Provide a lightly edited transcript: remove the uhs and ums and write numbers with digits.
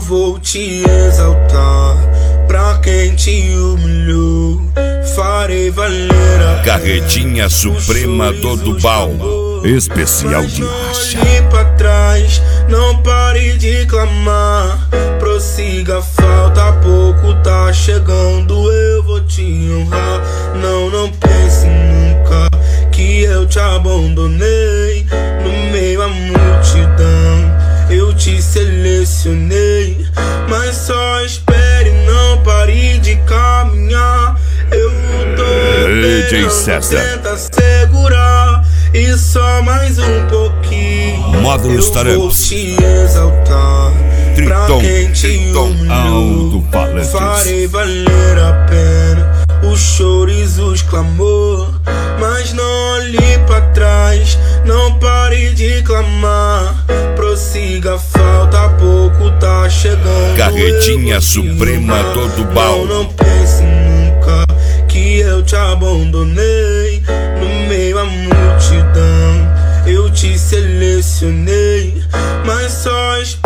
vou te exaltar. Pra quem te humilhou, farei valer a Carretinha Suprema do Dubal, especial de racha. Olhe pra trás, não pare de clamar. Prossiga, falta pouco, tá chegando, eu vou te honrar. Não pense nunca que eu te abandonei. No meio à multidão eu te selecionei. Mas só espere, não pare de caminhar. Eu tô DJ César, tenta segurar e só mais um pouquinho. Módulos Eu vou Taramps, te exaltar. Pra Triton, quem te humilhou, alto-falantes. farei valer a pena os choros, os clamor. Mas não olhe pra trás, não pare de clamar. Prossiga, falta pouco, tá chegando. Carretinha Suprema do Dubal. Não pense nunca que eu te abandonei. No meio à multidão eu te selecionei. Mas só espera,